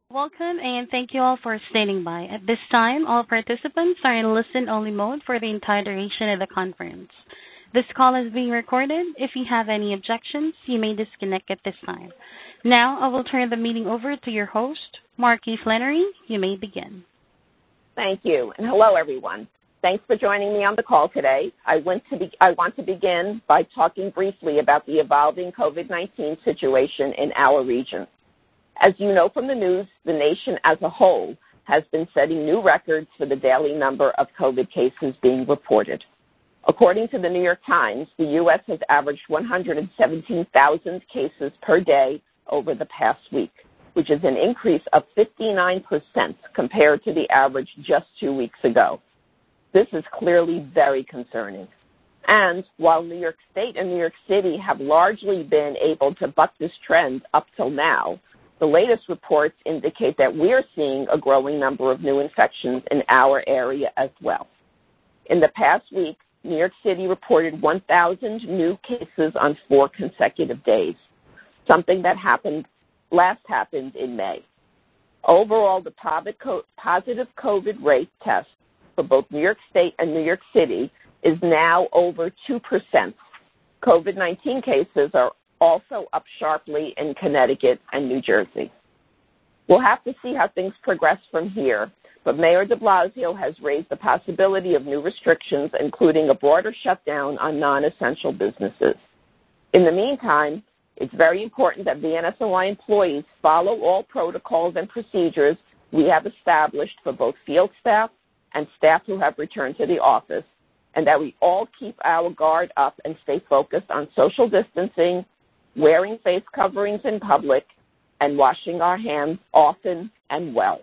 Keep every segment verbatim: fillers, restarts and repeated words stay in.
Welcome, and thank you all for standing by. At this time, all participants are in listen-only mode for the entire duration of the conference. This call is being recorded. If you have any objections, you may disconnect at this time. Now, I will turn the meeting over to your host, Marky Flannery. You may begin. Thank you, and hello, everyone. Thanks for joining me on the call today. I want to, be, I want to begin by talking briefly about the evolving COVID nineteen situation in our region. As you know from the news, the nation as a whole has been setting new records for the daily number of COVID cases being reported. According to the New York Times, the U S has averaged one hundred seventeen thousand cases per day over the past week, which is an increase of fifty-nine percent compared to the average just two weeks ago. This is clearly very concerning. And while New York State and New York City have largely been able to buck this trend up till now, the latest reports indicate that we're seeing a growing number of new infections in our area as well. In the past week, New York City reported one thousand new cases on four consecutive days, something that happened last happened in May. Overall, the positive COVID rate test for both New York State and New York City is now over two percent. COVID nineteen cases are also up sharply in Connecticut and New Jersey. We'll have to see how things progress from here, but Mayor de Blasio has raised the possibility of new restrictions, including a broader shutdown on non-essential businesses. In the meantime, it's very important that V N S N Y employees follow all protocols and procedures we have established for both field staff and staff who have returned to the office, and that we all keep our guard up and stay focused on social distancing, wearing face coverings in public, and washing our hands often and well.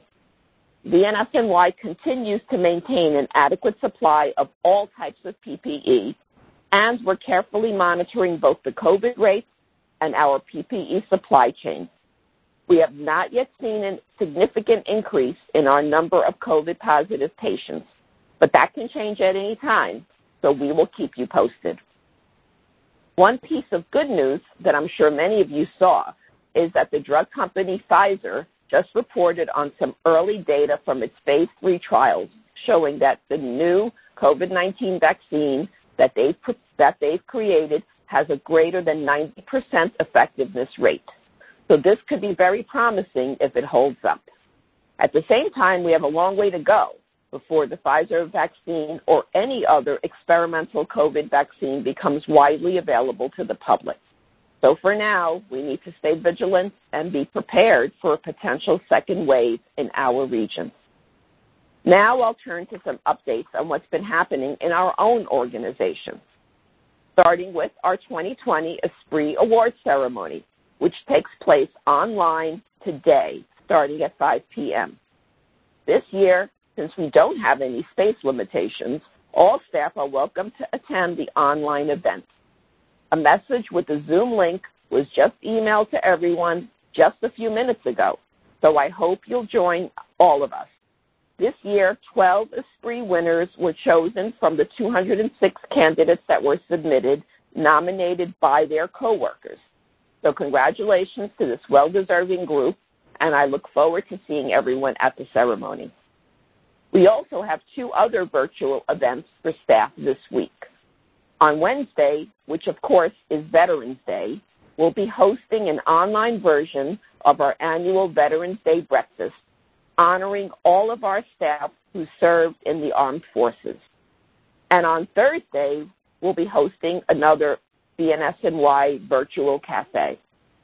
V N S N Y continues to maintain an adequate supply of all types of P P E, and we're carefully monitoring both the COVID rates and our P P E supply chain. We have not yet seen a significant increase in our number of COVID-positive patients, but that can change at any time, so we will keep you posted. One piece of good news that I'm sure many of you saw is that the drug company Pfizer just reported on some early data from its phase three trials showing that the new COVID nineteen vaccine that they've, that they've created has a greater than ninety percent effectiveness rate. So this could be very promising if it holds up. At the same time, we have a long way to go before the Pfizer vaccine or any other experimental COVID vaccine becomes widely available to the public. So for now, we need to stay vigilant and be prepared for a potential second wave in our region. Now I'll turn to some updates on what's been happening in our own organization, starting with our twenty twenty Esprit Awards ceremony, which takes place online today, starting at five p.m. This year, since we don't have any space limitations, all staff are welcome to attend the online event. A message with the Zoom link was just emailed to everyone just a few minutes ago, so I hope you'll join all of us. This year, twelve Esprit winners were chosen from the two hundred six candidates that were submitted, nominated by their coworkers. So congratulations to this well-deserving group, and I look forward to seeing everyone at the ceremony. We also have two other virtual events for staff this week. On Wednesday, which of course is Veterans Day, we'll be hosting an online version of our annual Veterans Day breakfast, honoring all of our staff who served in the armed forces. And on Thursday, we'll be hosting another V N S N Y virtual cafe.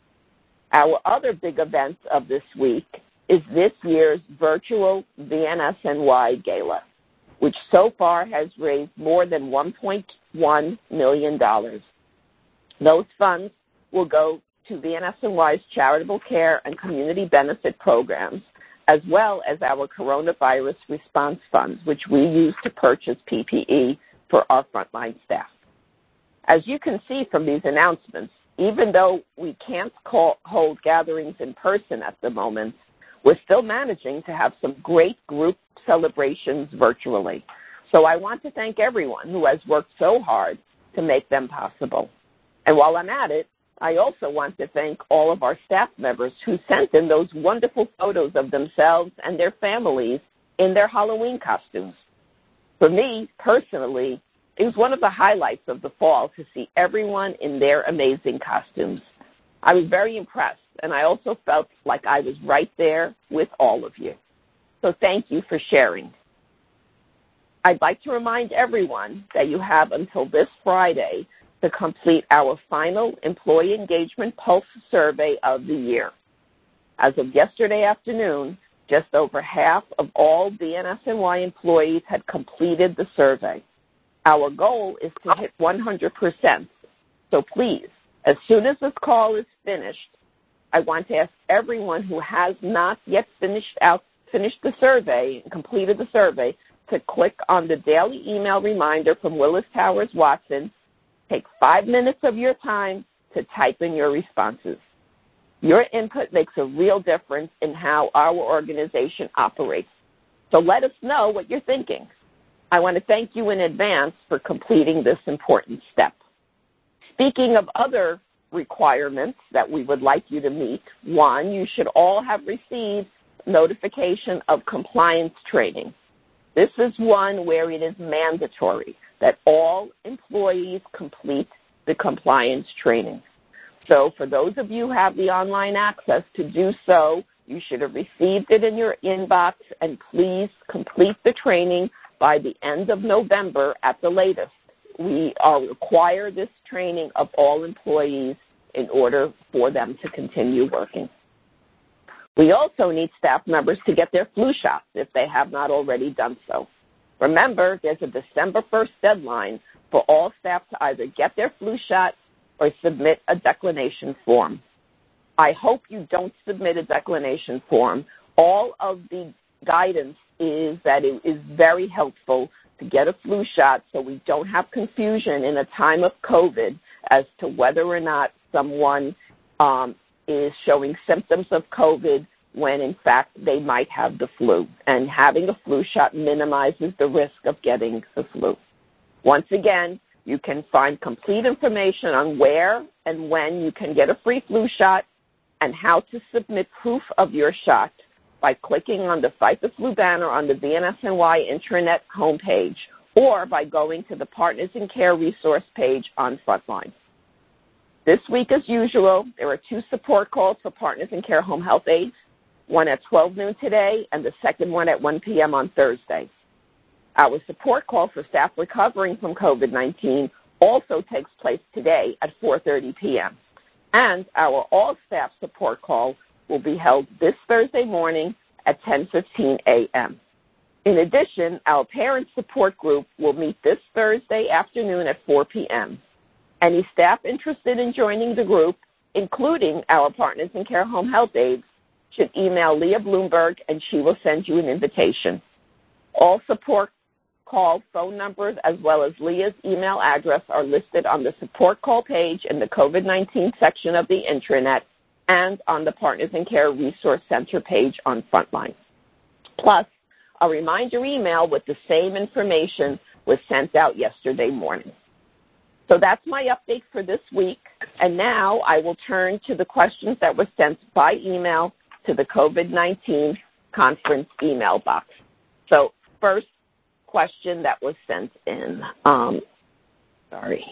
Our other big event of this week is this year's virtual V N S N Y Gala, which so far has raised more than one point one million dollars. Those funds will go to V N S N Y's charitable care and community benefit programs, as well as our coronavirus response funds, which we use to purchase P P E for our frontline staff. As you can see from these announcements, even though we can't call, hold gatherings in person at the moment, we're still managing to have some great group celebrations virtually. So I want to thank everyone who has worked so hard to make them possible. And while I'm at it, I also want to thank all of our staff members who sent in those wonderful photos of themselves and their families in their Halloween costumes. For me, personally, it was one of the highlights of the fall to see everyone in their amazing costumes. I was very impressed, and I also felt like I was right there with all of you. So thank you for sharing. I'd like to remind everyone that you have until this Friday to complete our final Employee Engagement Pulse survey of the year. As of yesterday afternoon, just over half of all B N S N Y employees had completed the survey. Our goal is to hit one hundred percent. So please, as soon as this call is finished, I want to ask everyone who has not yet finished out finished the survey and completed the survey to click on the daily email reminder from Willis Towers Watson. Take five minutes of your time to type in your responses. Your input makes a real difference in how our organization operates. So let us know what you're thinking. I want to thank you in advance for completing this important step. Speaking of other requirements that we would like you to meet, one, you should all have received notification of compliance training. This is one where it is mandatory that all employees complete the compliance training. So for those of you who have the online access to do so, you should have received it in your inbox, and please complete the training by the end of November at the latest. We are require this training of all employees in order for them to continue working. We also need staff members to get their flu shots if they have not already done so. Remember, there's a December first deadline for all staff to either get their flu shot or submit a declination form. I hope you don't submit a declination form. All of the guidance is that it is very helpful to get a flu shot so we don't have confusion in a time of COVID as to whether or not someone um, is showing symptoms of COVID when, in fact, they might have the flu. And having a flu shot minimizes the risk of getting the flu. Once again, you can find complete information on where and when you can get a free flu shot and how to submit proof of your shot by clicking on the Fight the Flu banner on the B N S N Y intranet homepage or by going to the Partners in Care resource page on Frontline. This week, as usual, there are two support calls for Partners in Care home health aides, one at twelve noon today and the second one at one p.m. on Thursday. Our support call for staff recovering from COVID nineteen also takes place today at four thirty p.m. And our all-staff support call will be held this Thursday morning at ten fifteen a.m. In addition, our parent support group will meet this Thursday afternoon at four p.m. Any staff interested in joining the group, including our Partners in Care home health aides, should email Leah Bloomberg and she will send you an invitation. All support call phone numbers as well as Leah's email address are listed on the support call page in the COVID nineteen section of the intranet and on the Partners in Care Resource Center page on Frontline. Plus, a reminder email with the same information was sent out yesterday morning. So that's my update for this week, and now I will turn to the questions that were sent by email to the COVID nineteen conference email box. So first question that was sent in. Um, sorry.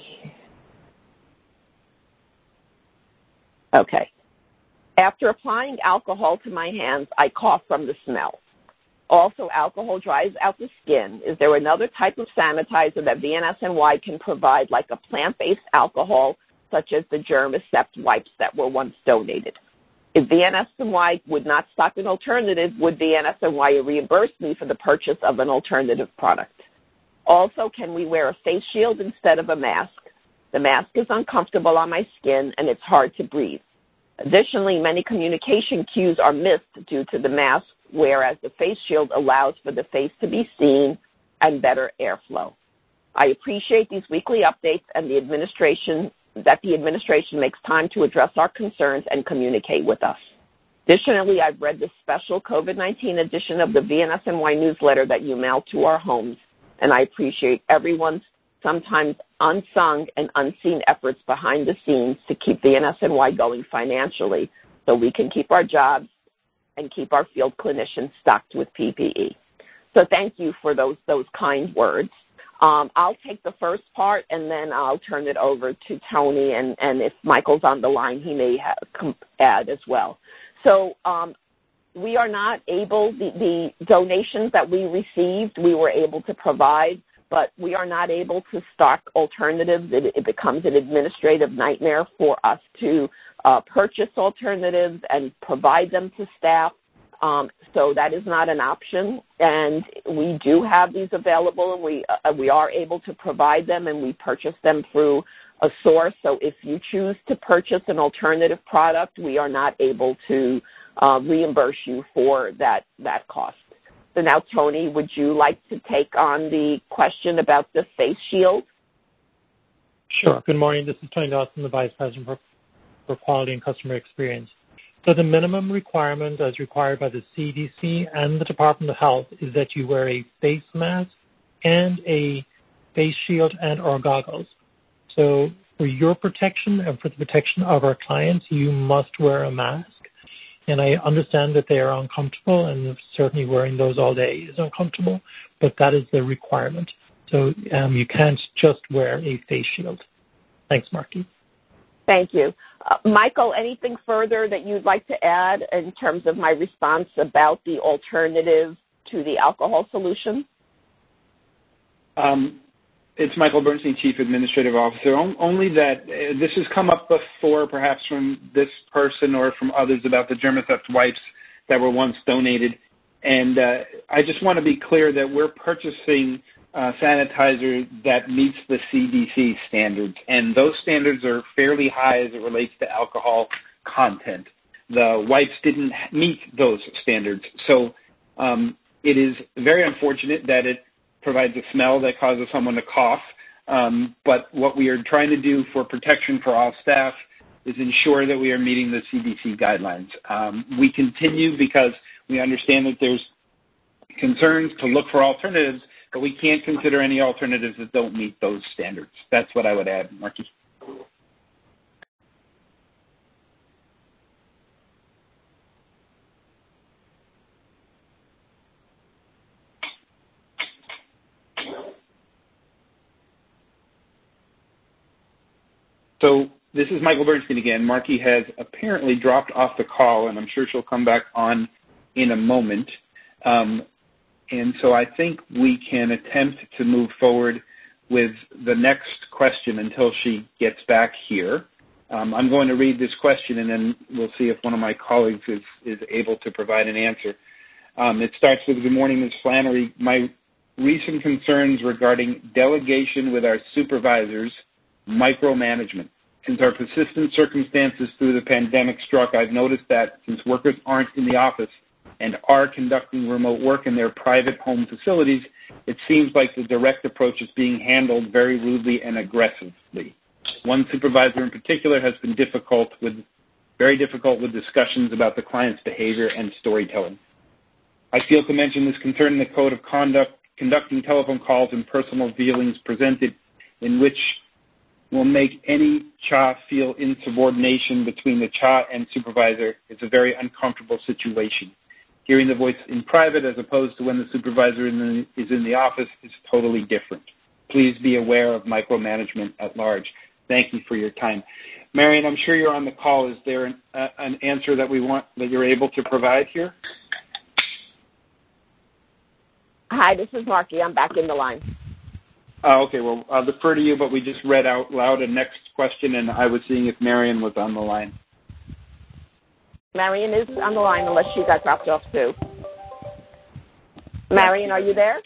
Okay. After applying alcohol to my hands, I cough from the smell. Also, alcohol dries out the skin. Is there another type of sanitizer that V N S N Y can provide, like a plant-based alcohol, such as the Germ-Accept wipes that were once donated? If V N S N Y would not stock an alternative, would V N S N Y reimburse me for the purchase of an alternative product? Also, can we wear a face shield instead of a mask? The mask is uncomfortable on my skin and it's hard to breathe. Additionally, many communication cues are missed due to the mask, whereas the face shield allows for the face to be seen and better airflow. I appreciate these weekly updates and the administration that the administration makes time to address our concerns and communicate with us. Additionally, I've read the special COVID nineteen edition of the V N S N Y newsletter that you mail to our homes, and I appreciate everyone's sometimes unsung and unseen efforts behind the scenes to keep the N S N Y going financially so we can keep our jobs and keep our field clinicians stocked with P P E. So thank you for those, those kind words. Um, I'll take the first part, and then I'll turn it over to Tony, and, and if Michael's on the line, he may have, come, add as well. So um, we are not able, the, the donations that we received, we were able to provide, but we are not able to stock alternatives. It, it becomes an administrative nightmare for us to uh, purchase alternatives and provide them to staff. Um, so that is not an option, and we do have these available, and we uh, we are able to provide them, and we purchase them through a source. So if you choose to purchase an alternative product, we are not able to uh, reimburse you for that that cost. So now, Tony, would you like to take on the question about the face shield? Sure. Good morning. This is Tony Dawson, the Vice President for, for Quality and Customer Experience. So the minimum requirement as required by the C D C and the Department of Health is that you wear a face mask and a face shield and or goggles. So for your protection and for the protection of our clients, you must wear a mask. And I understand that they are uncomfortable, and certainly wearing those all day is uncomfortable, but that is the requirement. So um, you can't just wear a face shield. Thanks, Marky. Thank you. Uh, Michael, anything further that you'd like to add in terms of my response about the alternative to the alcohol solution? Um, it's Michael Bernstein, Chief Administrative Officer. O- only that uh, this has come up before, perhaps from this person or from others, about the Germatheft wipes that were once donated. And uh, I just want to be clear that we're purchasing Uh, sanitizer that meets the C D C standards, and those standards are fairly high as it relates to alcohol content. The wipes didn't meet those standards, so um, it is very unfortunate that it provides a smell that causes someone to cough, um, but what we are trying to do for protection for all staff is ensure that we are meeting the C D C guidelines. Um, we continue because we understand that there's concerns to look for alternatives, but we can't consider any alternatives that don't meet those standards. That's what I would add, Marky. So this is Michael Bernstein again. Marky has apparently dropped off the call, and I'm sure she'll come back on in a moment. Um, and so I think we can attempt to move forward with the next question until she gets back here. Um, I'm going to read this question, and then we'll see if one of my colleagues is, is able to provide an answer. Um, it starts with, good morning, Miz Flannery. My recent concerns regarding delegation with our supervisors, micromanagement. Since our persistent circumstances through the pandemic struck, I've noticed that since workers aren't in the office and are conducting remote work in their private home facilities, it seems like the direct approach is being handled very rudely and aggressively. One supervisor in particular has been difficult with, very difficult with discussions about the client's behavior and storytelling. I feel to mention this concern in the code of conduct, conducting telephone calls and personal feelings presented in which will make any C H A feel insubordination between the C H A and supervisor is a very uncomfortable situation. Hearing the voice in private as opposed to when the supervisor in the, is in the office is totally different. Please be aware of micromanagement at large. Thank you for your time. Marion, I'm sure you're on the call. Is there an, uh, an answer that we want, that you're able to provide here? Hi, this is Marky. I'm back in the line. Oh, okay, well, I'll defer to you, but we just read out loud a next question, and I was seeing if Marion was on the line. Marion is on the line unless she got dropped off too. Marion, are you there?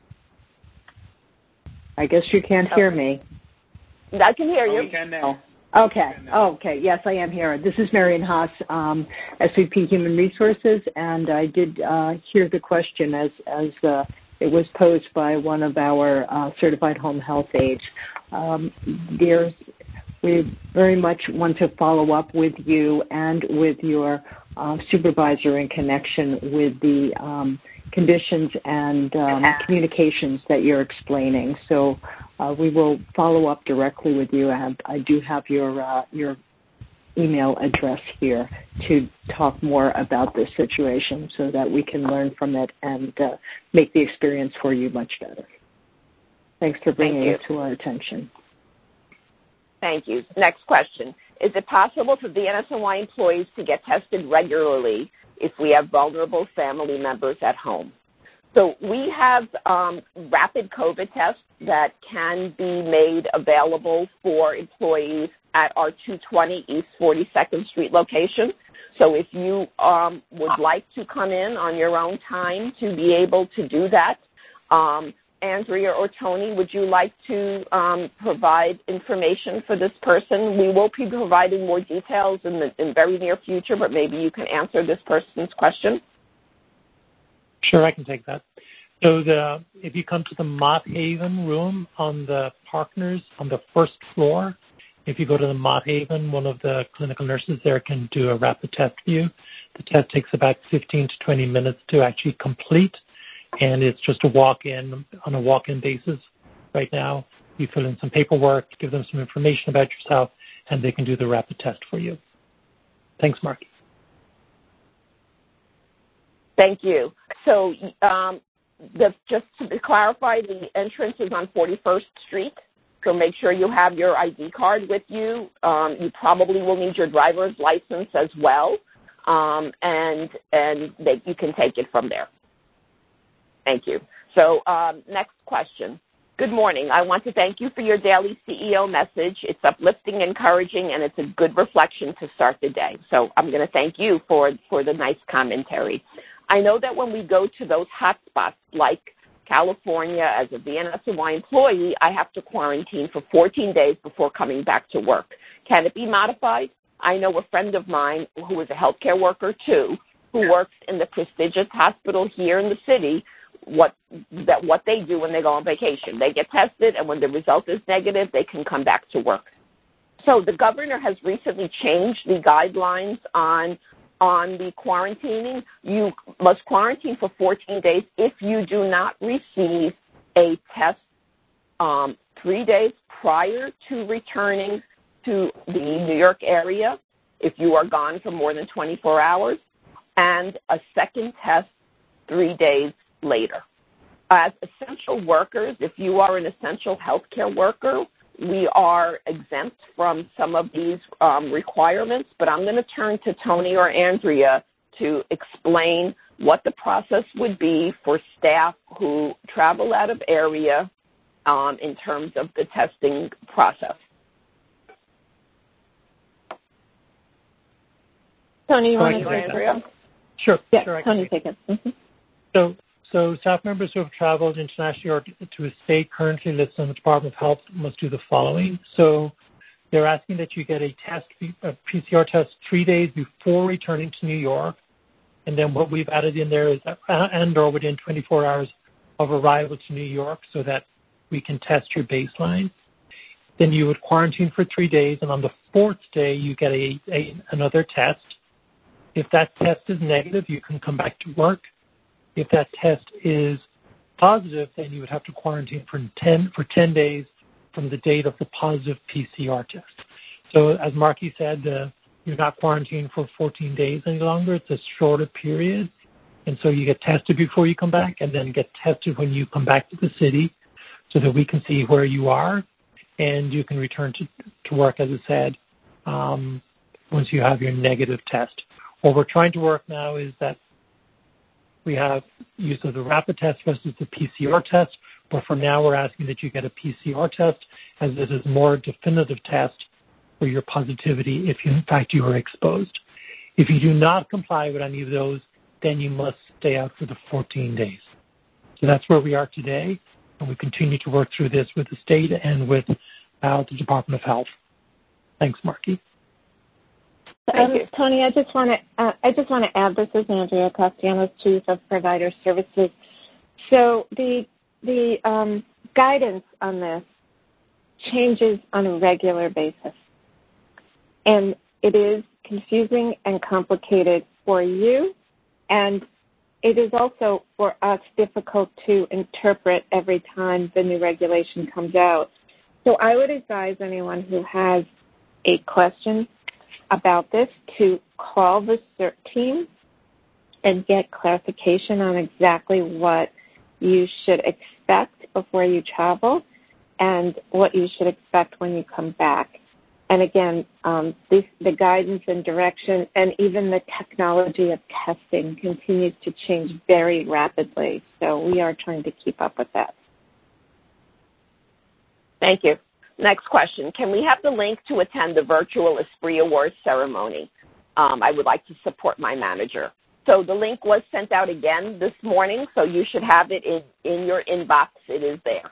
I guess you can't okay. hear me. I can hear you. Oh, we can now. Okay. Can now. Okay. Yes, I am here. This is Marion Haas, um, S V P Human Resources, and I did uh, hear the question as as uh, it was posed by one of our uh, certified home health aides. Um, there's, we very much want to follow up with you and with your uh, supervisor in connection with the um, conditions and um, communications that you're explaining. So uh, we will follow up directly with you. I, have, I do have your uh, your email address here to talk more about this situation so that we can learn from it and uh, make the experience for you much better. Thanks for bringing Thank it to our attention. Thank you. Next question. Is it possible for V N S N Y employees to get tested regularly if we have vulnerable family members at home? So we have um, rapid COVID tests that can be made available for employees at our two twenty East forty-second Street location. So if you um, would like to come in on your own time to be able to do that, um, Andrea or Tony, would you like to um, provide information for this person? We will be providing more details in the in very near future, but maybe you can answer this person's question. Sure, I can take that. So the, if you come to the Mott Haven room on the Partners on the first floor, if you go to the Mott Haven, one of the clinical nurses there can do a rapid test for you. The test takes about fifteen to twenty minutes to actually complete, and it's just a walk-in on a walk-in basis right now. You fill in some paperwork, give them some information about yourself, and they can do the rapid test for you. Thanks, Mark. Thank you. So um, the, just to clarify, the entrance is on forty-first Street. So make sure you have your I D card with you. Um, you probably will need your driver's license as well, um, and and that you can take it from there. Thank you. So um, next question. Good morning. I want to thank you for your daily C E O message. It's uplifting, encouraging, and it's a good reflection to start the day. So I'm going to thank you for, for the nice commentary. I know that when we go to those hot spots like California as a V N S N Y employee, I have to quarantine for fourteen days before coming back to work. Can it be modified? I know a friend of mine who is a healthcare worker too, who works in the prestigious hospital here in the city, what that what they do when they go on vacation. They get tested, and when the result is negative, they can come back to work. So the governor has recently changed the guidelines on on the quarantining. You must quarantine for fourteen days if you do not receive a test um, three days prior to returning to the New York area, if you are gone for more than twenty-four hours, and a second test three days later. As essential workers, if you are an essential healthcare worker, we are exempt from some of these um, requirements, but I'm going to turn to Tony or Andrea to explain what the process would be for staff who travel out of area um, in terms of the testing process. Tony, you want to take Andrea? Sure. Yeah, sure, Tony, take it. Mm-hmm. So, so staff members who have traveled internationally or to a state currently listed on the Department of Health must do the following. So they're asking that you get a test, a P C R test three days before returning to New York. And then what we've added in there is uh, and or within twenty-four hours of arrival to New York so that we can test your baseline. Then you would quarantine for three days, and on the fourth day, you get a, a another test. If that test is negative, you can come back to work. If that test is positive, then you would have to quarantine for ten for ten days from the date of the positive P C R test. So as Marky said, uh, you're not quarantined for fourteen days any longer. It's a shorter period. And so you get tested before you come back and then get tested when you come back to the city so that we can see where you are and you can return to, to work, as I said, um, once you have your negative test. What we're trying to work now is that we have use of the rapid test versus the P C R test, but for now we're asking that you get a P C R test as it is a more definitive test for your positivity if you, in fact you are exposed. If you do not comply with any of those, then you must stay out for the fourteen days. So that's where we are today, and we continue to work through this with the state and with uh, the Department of Health. Thanks, Marky. Um, Tony, I just want to uh, I just want to add. This is Andrea Castellanos, Chief of Provider Services. So the the um, guidance on this changes on a regular basis, and it is confusing and complicated for you, and it is also for us difficult to interpret every time the new regulation comes out. So I would advise anyone who has a question about this to call the CERT team and get clarification on exactly what you should expect before you travel and what you should expect when you come back. And again, um, this, the guidance and direction and even the technology of testing continues to change very rapidly. So we are trying to keep up with that. Thank you. Next question. Can we have the link to attend the virtual Esprit Awards ceremony? Um, I would like to support my manager. So the link was sent out again this morning, so you should have it in, in your inbox. It is there.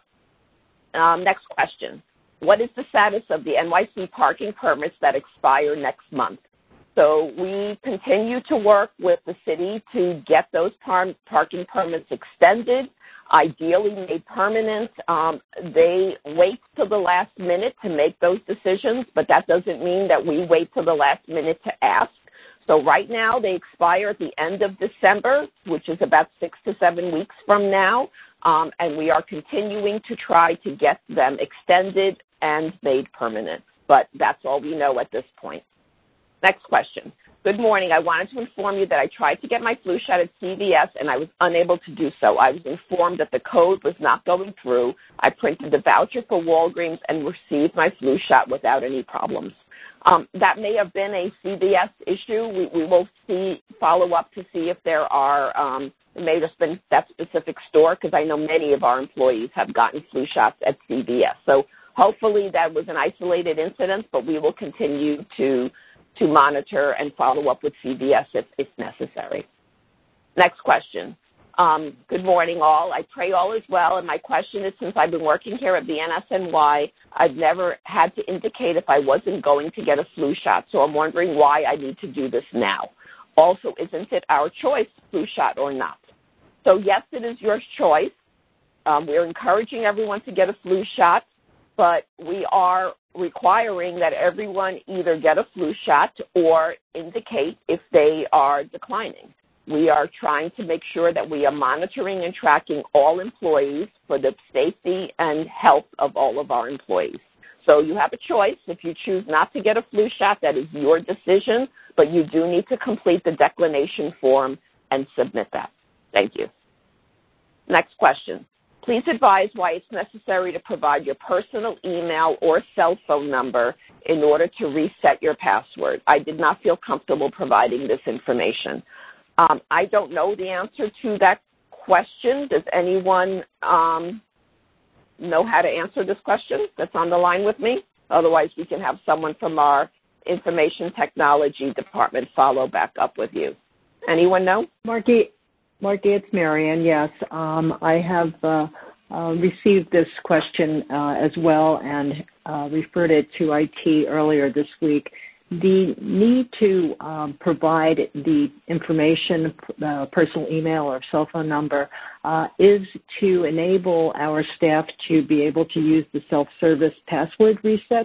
Um, next question. What is the status of the N Y C parking permits that expire next month? So we continue to work with the city to get those par- parking permits extended, ideally made permanent. Um, they wait till the last minute to make those decisions, but that doesn't mean that we wait till the last minute to ask. So right now they expire at the end of December, which is about six to seven weeks from now, um, and we are continuing to try to get them extended and made permanent. But that's all we know at this point. Next question. Good morning. I wanted to inform you that I tried to get my flu shot at C V S and I was unable to do so. I was informed that the code was not going through. I printed the voucher for Walgreens and received my flu shot without any problems. Um, that may have been a C V S issue. We, we will see, follow up to see if there are, um, it may have just been that specific store, because I know many of our employees have gotten flu shots at C V S. So hopefully that was an isolated incident, but we will continue to to monitor and follow up with C V S if, if necessary. Next question. Um, good morning, all. I pray all is well, and my question is, since I've been working here at the N S N Y, I've never had to indicate if I wasn't going to get a flu shot, so I'm wondering why I need to do this now. Also, isn't it our choice, flu shot or not? So, yes, it is your choice. Um, we're encouraging everyone to get a flu shot, but we are requiring that everyone either get a flu shot or indicate if they are declining. We are trying to make sure that we are monitoring and tracking all employees for the safety and health of all of our employees. So you have a choice. If you choose not to get a flu shot, that is your decision, but you do need to complete the declination form and submit that. Thank you. Next question. Please advise why it's necessary to provide your personal email or cell phone number in order to reset your password. I did not feel comfortable providing this information. Um, I don't know the answer to that question. Does anyone um, know how to answer this question that's on the line with me? Otherwise, we can have someone from our information technology department follow back up with you. Anyone know? Marky, Marky, it's Marian. Yes, um, I have uh, uh, received this question uh, as well and uh, referred it to I T earlier this week. The need to um, provide the information, uh, personal email or cell phone number, uh, is to enable our staff to be able to use the self-service password reset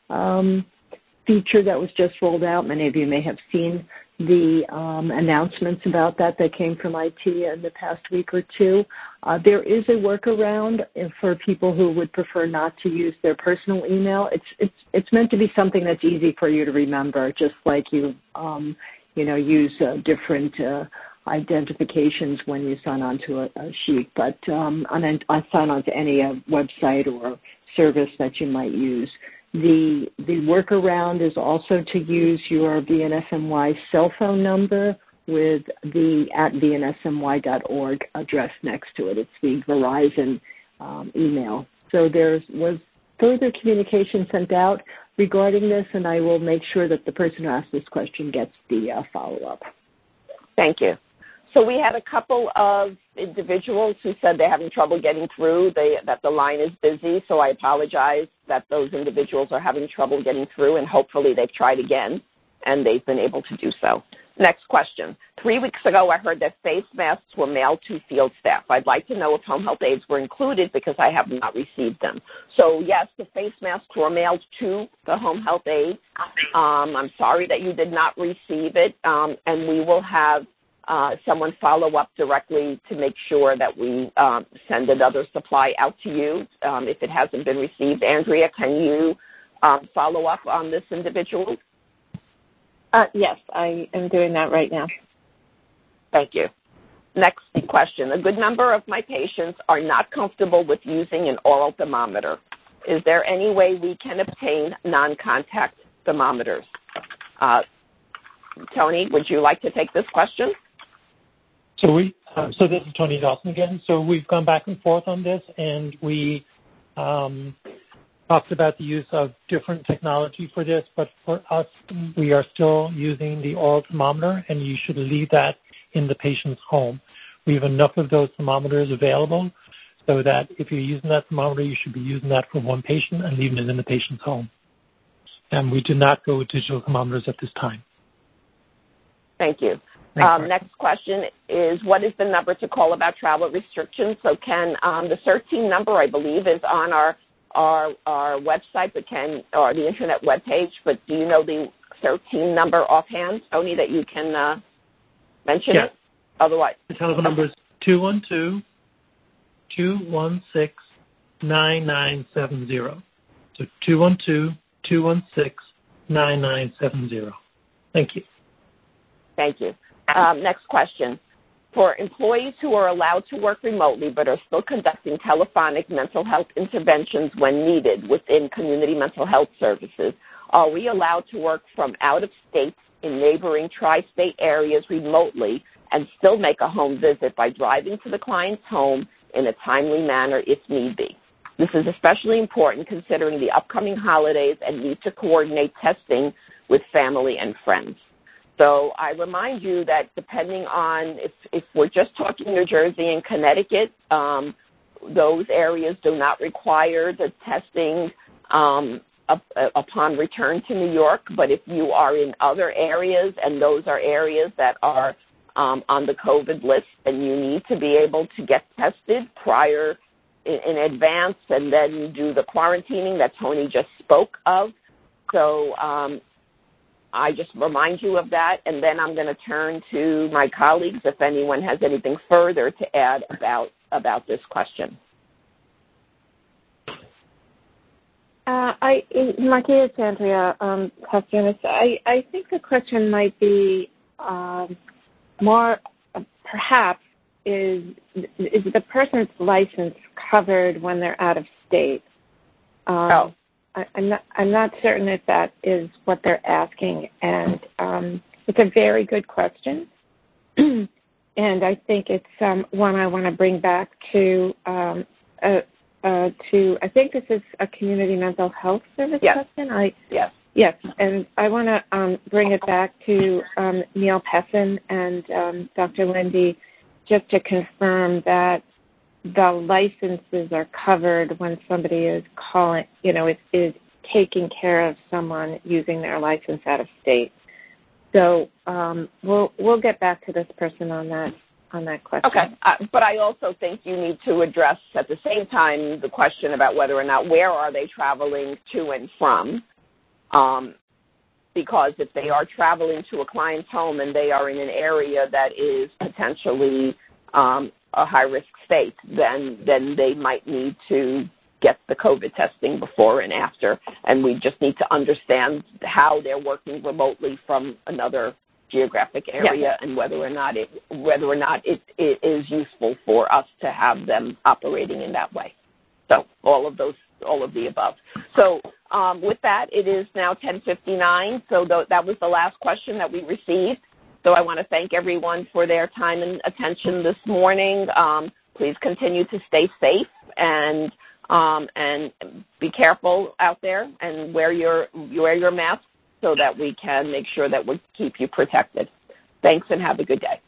um, feature that was just rolled out. Many of you may have seen the um, announcements about that that came from I T in the past week or two. Uh, there is a workaround for people who would prefer not to use their personal email. It's it's it's meant to be something that's easy for you to remember, just like you um, you know use uh, different uh, identifications when you sign on to a, a sheet. But um, on a, I sign on to any uh, website or service that you might use. The the workaround is also to use your V N S M Y cell phone number with the at V N S M Y dot org address next to it. It's the Verizon um, email. So there was further communication sent out regarding this, and I will make sure that the person who asked this question gets the uh, follow-up. Thank you. So we had a couple of individuals who said they're having trouble getting through, they, that the line is busy, so I apologize that those individuals are having trouble getting through, and hopefully they've tried again, and they've been able to do so. Next question. Three weeks ago, I heard that face masks were mailed to field staff. I'd like to know if home health aides were included because I have not received them. So, yes, the face masks were mailed to the home health aides. Um, I'm sorry that you did not receive it, um, and we will have uh, someone follow up directly to make sure that we um, send another supply out to you um, if it hasn't been received. Andrea, can you um, follow up on this individual? Uh, yes, I am doing that right now. Thank you. Next question. A good number of my patients are not comfortable with using an oral thermometer. Is there any way we can obtain non-contact thermometers? Uh, Tony, would you like to take this question? So we, uh, so this is Tony Dawson again. So we've gone back and forth on this, and we um, talked about the use of different technology for this, but for us, we are still using the oral thermometer, and you should leave that in the patient's home. We have enough of those thermometers available so that if you're using that thermometer, you should be using that for one patient and leaving it in the patient's home. And we do not go with digital thermometers at this time. Thank you. Um, next question is, what is the number to call about travel restrictions? So can um, the thirteen number, I believe, is on our our our website, but can or the internet webpage. But do you know the thirteen number offhand, Tony, that you can uh, mention yes. it? Otherwise, the telephone number is two one two, two one six, nine nine seven zero. So two one two, two one six, nine nine seven zero. Thank you. Thank you. Um, next question. For employees who are allowed to work remotely but are still conducting telephonic mental health interventions when needed within community mental health services, are we allowed to work from out of state in neighboring tri-state areas remotely and still make a home visit by driving to the client's home in a timely manner if need be? This is especially important considering the upcoming holidays and need to coordinate testing with family and friends. So I remind you that depending on if, if we're just talking New Jersey and Connecticut, um, those areas do not require the testing um, up, uh, upon return to New York. But if you are in other areas and those are areas that are um, on the COVID list, then you need to be able to get tested prior in, in advance and then do the quarantining that Tony just spoke of. So um, I just remind you of that, and then I'm going to turn to my colleagues if anyone has anything further to add about about this question. Uh, I, Marky, it's Andrea um, Castellanos. I, I think the question might be um, more, uh, perhaps, is is the person's license covered when they're out of state? Um, oh. I, I'm not. I'm not certain if that is what they're asking, and um, it's a very good question, and I think it's um, one I want to bring back to um, uh, uh, to. I think this is a community mental health service yes. question. I yes, yes, and I want to um, bring it back to um, Neil Pessin and um, Doctor Lindy, just to confirm that the licenses are covered when somebody is calling, you know, is, is taking care of someone using their license out of state. So um, we'll we'll get back to this person on that on that question. Okay, uh, but I also think you need to address at the same time the question about whether or not where are they traveling to and from, um, because if they are traveling to a client's home and they are in an area that is potentially um, a high-risk state, then then they might need to get the COVID testing before and after, and we just need to understand how they're working remotely from another geographic area yes. and whether or not it whether or not it, it is useful for us to have them operating in that way. So all of those, all of the above. So um, with that, it is now ten fifty-nine. So th- that was the last question that we received. So I want to thank everyone for their time and attention this morning. Um, please continue to stay safe and um, and be careful out there and wear your wear your mask so that we can make sure that we keep you protected. Thanks and have a good day.